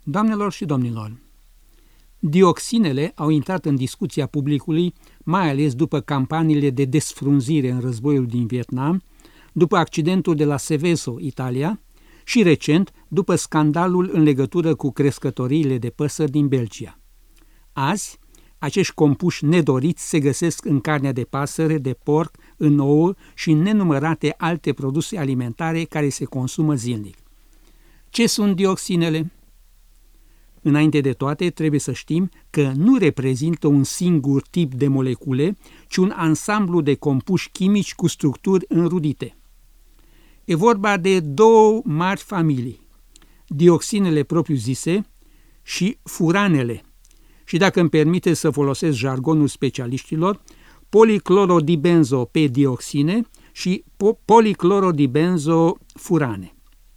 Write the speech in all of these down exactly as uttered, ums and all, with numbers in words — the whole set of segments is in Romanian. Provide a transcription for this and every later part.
Doamnelor și domnilor, dioxinele au intrat în discuția publicului, mai ales după campaniile de desfrunzire în războiul din Vietnam, după accidentul de la Seveso, Italia, și recent după scandalul în legătură cu crescătoriile de păsări din Belgia. Azi, acești compuși nedoriți se găsesc în carnea de pasăre, de porc, în ouă și în nenumărate alte produse alimentare care se consumă zilnic. Ce sunt dioxinele? Înainte de toate, trebuie să știm că nu reprezintă un singur tip de molecule, ci un ansamblu de compuși chimici cu structuri înrudite. E vorba de două mari familii, dioxinele propriu-zise și furanele, și dacă îmi permite să folosesc jargonul specialiștilor, policlorodibenzo-P-dioxine și policlorodibenzo-furane.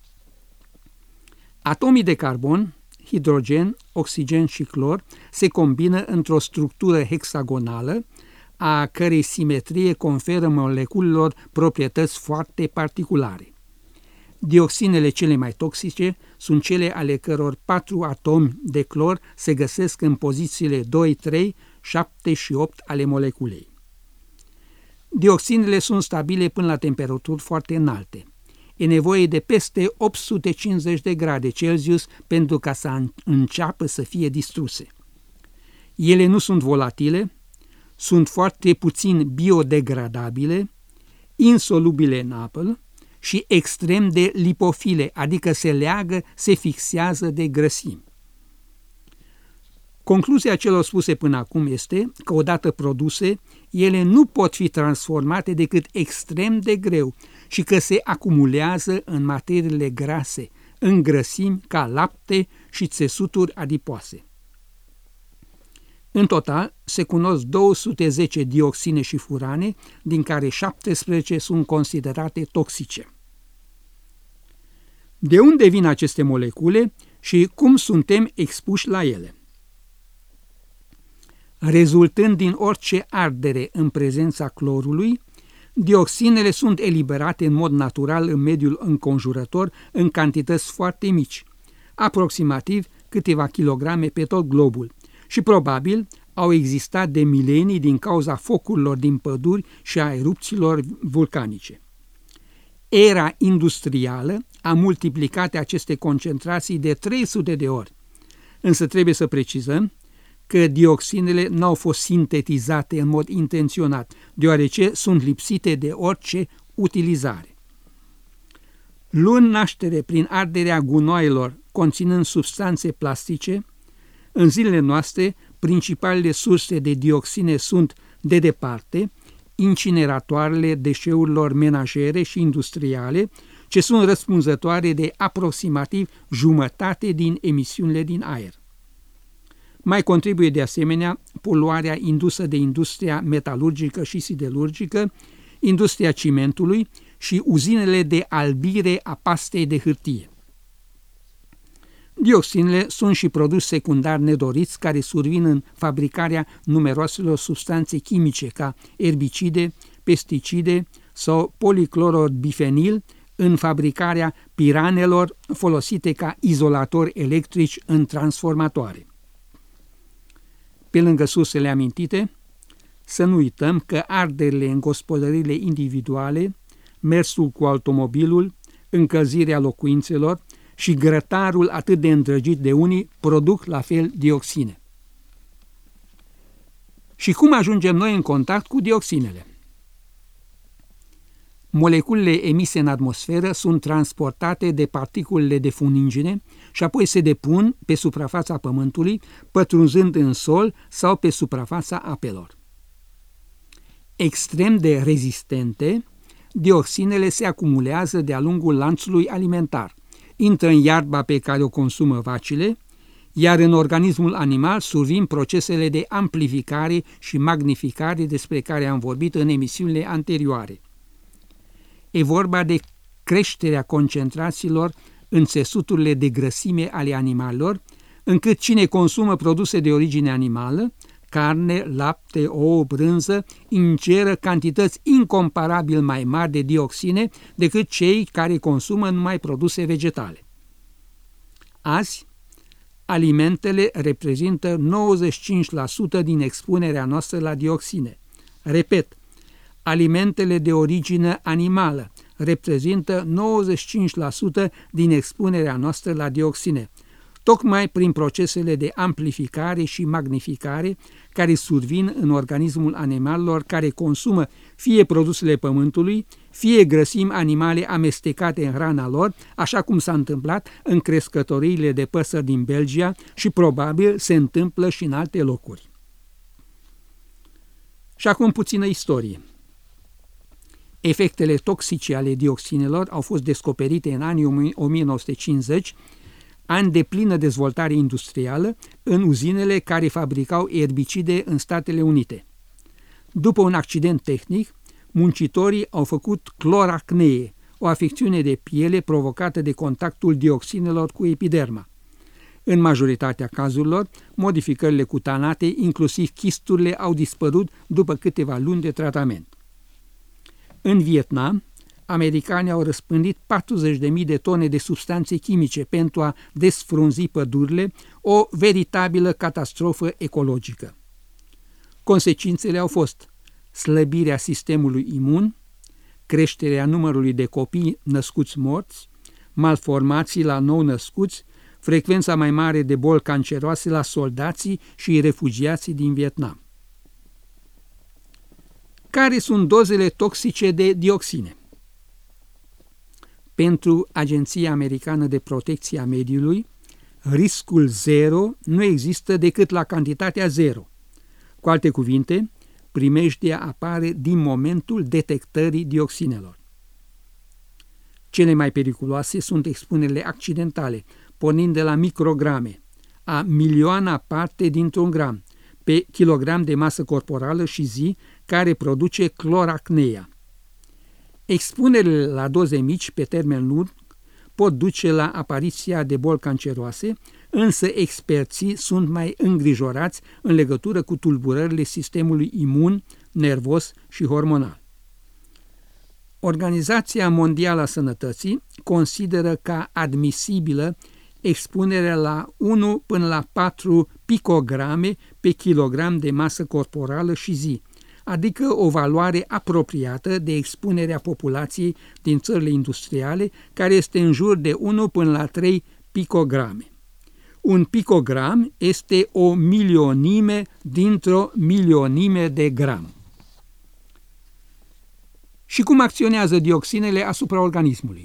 Atomii de carbon, hidrogen, oxigen și clor se combină într-o structură hexagonală, a cărei simetrie conferă moleculelor proprietăți foarte particulare. Dioxinele cele mai toxice sunt cele ale căror patru atomi de clor se găsesc în pozițiile doi, trei, șapte și opt ale moleculei. Dioxinele sunt stabile până la temperaturi foarte înalte. E nevoie de peste opt sute cincizeci de grade Celsius pentru ca să înceapă să fie distruse. Ele nu sunt volatile, sunt foarte puțin biodegradabile, insolubile în apă și extrem de lipofile, adică se leagă, se fixează de grăsimi. Concluzia celor spuse până acum este că odată produse, ele nu pot fi transformate decât extrem de greu și că se acumulează în materiile grase, în grăsimi ca lapte și țesuturi adipoase. În total, se cunosc două sute zece dioxine și furane, din care șaptesprezece sunt considerate toxice. De unde vin aceste molecule și cum suntem expuși la ele? Rezultând din orice ardere în prezența clorului, dioxinele sunt eliberate în mod natural în mediul înconjurător în cantități foarte mici, aproximativ câteva kilograme pe tot globul, și probabil au existat de milenii din cauza focurilor din păduri și a erupțiilor vulcanice. Era industrială a multiplicat aceste concentrații de trei sute de ori, însă trebuie să precizăm că dioxinele n-au fost sintetizate în mod intenționat, deoarece sunt lipsite de orice utilizare. Luând naștere prin arderea gunoaielor conținând substanțe plastice, în zilele noastre, principalele surse de dioxine sunt, de departe, incineratoarele deșeurilor menajere și industriale, ce sunt răspunzătoare de aproximativ jumătate din emisiunile din aer. Mai contribuie de asemenea poluarea indusă de industria metalurgică și siderurgică, industria cimentului și uzinele de albire a pastei de hârtie. Dioxinele sunt și produși secundari nedoriți care survin în fabricarea numeroaselor substanțe chimice ca erbicide, pesticide sau policlorodibifenil, în fabricarea piranelor folosite ca izolatori electrici în transformatoare. Pe lângă sursele amintite, să nu uităm că arderile în gospodăriile individuale, mersul cu automobilul, încălzirea locuințelor și grătarul atât de îndrăgit de unii produc la fel dioxine. Și cum ajungem noi în contact cu dioxinele? Moleculele emise în atmosferă sunt transportate de particulele de funingine și apoi se depun pe suprafața Pământului, pătrunzând în sol sau pe suprafața apelor. Extrem de rezistente, dioxinele se acumulează de-a lungul lanțului alimentar, intră în iarba pe care o consumă vacile, iar în organismul animal survin procesele de amplificare și magnificare despre care am vorbit în emisiunile anterioare. E vorba de creșterea concentrațiilor în țesuturile de grăsime ale animalelor, încât cine consumă produse de origine animală, carne, lapte, ouă, brânză, ingeră cantități incomparabil mai mari de dioxine decât cei care consumă numai produse vegetale. Azi, Alimentele reprezintă nouăzeci și cinci la sută din expunerea noastră la dioxine. Repet, alimentele de origine animală reprezintă nouăzeci și cinci la sută din expunerea noastră la dioxine, tocmai prin procesele de amplificare și magnificare care survin în organismul animalelor care consumă fie produsele pământului, fie grăsimi animale amestecate în hrana lor, așa cum s-a întâmplat în crescătoriile de păsări din Belgia și probabil se întâmplă și în alte locuri. Și acum puțină istorie. Efectele toxice ale dioxinelor au fost descoperite în anii o mie nouă sute cincizeci, ani de plină dezvoltare industrială, în uzinele care fabricau erbicide în Statele Unite. După un accident tehnic, muncitorii au făcut cloracnee, o afecțiune de piele provocată de contactul dioxinelor cu epiderma. În majoritatea cazurilor, modificările cutanate, inclusiv chisturile, au dispărut după câteva luni de tratament. În Vietnam, americanii au răspândit patruzeci de mii de tone de substanțe chimice pentru a desfrunzi pădurile, o veritabilă catastrofă ecologică. Consecințele au fost slăbirea sistemului imun, creșterea numărului de copii născuți morți, malformații la nou-născuți, frecvența mai mare de boli canceroase la soldații și refugiații din Vietnam. Care sunt dozele toxice de dioxine? Pentru Agenția Americană de Protecție a Mediului, riscul zero nu există decât la cantitatea zero. Cu alte cuvinte, primejdia apare din momentul detectării dioxinelor. Cele mai periculoase sunt expunerile accidentale, pornind de la micrograme, a milioana parte dintr-un gram, pe kilogram de masă corporală și zi, care produce cloracnea. Expunerile la doze mici pe termen lung pot duce la apariția de boli canceroase, însă experții sunt mai îngrijorați în legătură cu tulburările sistemului imun, nervos și hormonal. Organizația Mondială a Sănătății consideră ca admisibilă expunerea la unu până la patru picograme pe kilogram de masă corporală și zi, adică o valoare apropiată de expunerea populației din țările industriale, care este în jur de unu până la trei picograme. Un picogram este o milionime dintr-o milionime de gram. Și cum acționează dioxinele asupra organismului?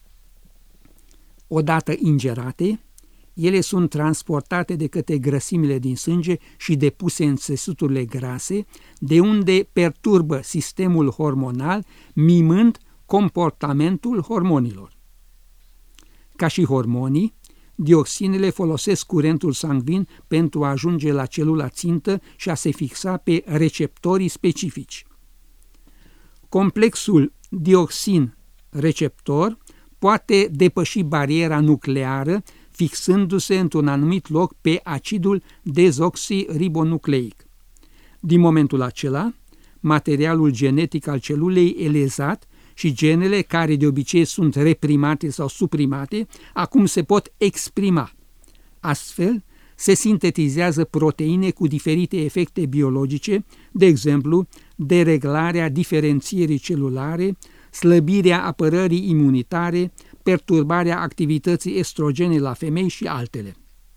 Odată ingerate, ele sunt transportate de către grăsimile din sânge și depuse în țesuturile grase, de unde perturbă sistemul hormonal, mimând comportamentul hormonilor. Ca și hormonii, dioxinele folosesc curentul sanguin pentru a ajunge la celula țintă și a se fixa pe receptorii specifici. Complexul dioxin-receptor poate depăși bariera nucleară, fixându-se într-un anumit loc pe acidul dezoxiribonucleic. Din momentul acela, materialul genetic al celulei e lezat și genele, care de obicei sunt reprimate sau suprimate, acum se pot exprima. Astfel, se sintetizează proteine cu diferite efecte biologice, de exemplu, dereglarea diferențierii celulare, slăbirea apărării imunitare, perturbarea activității estrogene la femei și altele.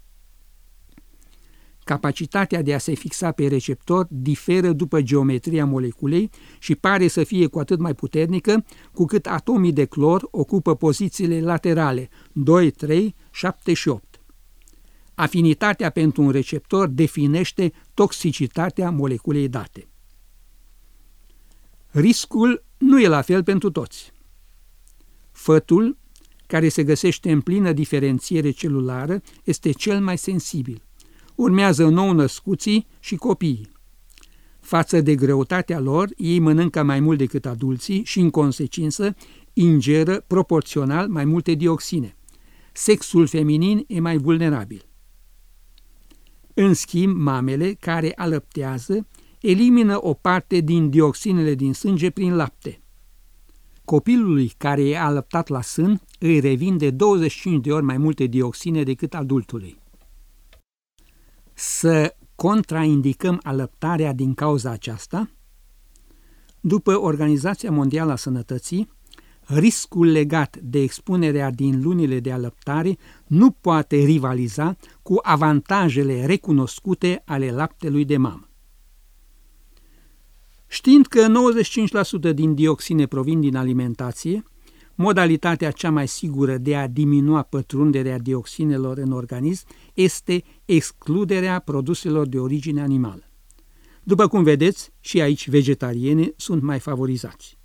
Capacitatea de a se fixa pe receptor diferă după geometria moleculei și pare să fie cu atât mai puternică cu cât atomii de clor ocupă pozițiile laterale doi, trei, șapte și opt. Afinitatea pentru un receptor definește toxicitatea moleculei date. Riscul nu e la fel pentru toți. Fătul, care se găsește în plină diferențiere celulară, este cel mai sensibil. Urmează nou-născuții și copiii. Față de greutatea lor, ei mănâncă mai mult decât adulții și, în consecință, ingeră proporțional mai multe dioxine. Sexul feminin e mai vulnerabil. În schimb, mamele care alăptează elimină o parte din dioxinele din sânge prin lapte. Copilului care e alăptat la sân îi revin de douăzeci și cinci de ori mai multe dioxine decât adultului. să contraindicăm alăptarea din cauza aceasta? După Organizația Mondială a Sănătății, riscul legat de expunerea din lunile de alăptare nu poate rivaliza cu avantajele recunoscute ale laptelui de mamă. Știind că nouăzeci și cinci la sută din dioxine provin din alimentație, modalitatea cea mai sigură de a diminua pătrunderea dioxinelor în organism este excluderea produselor de origine animală. După cum vedeți, și aici vegetarienii sunt mai favorizați.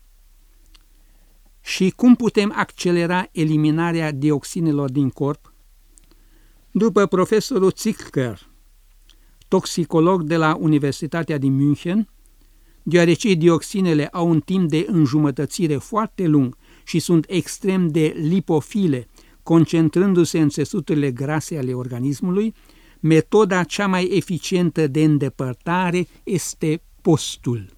Și cum putem accelera eliminarea dioxinelor din corp? După profesorul Zickler, toxicolog de la Universitatea din München, deoarece dioxinele au un timp de înjumătățire foarte lung și sunt extrem de lipofile, concentrându-se în țesuturile grase ale organismului, metoda cea mai eficientă de îndepărtare este postul.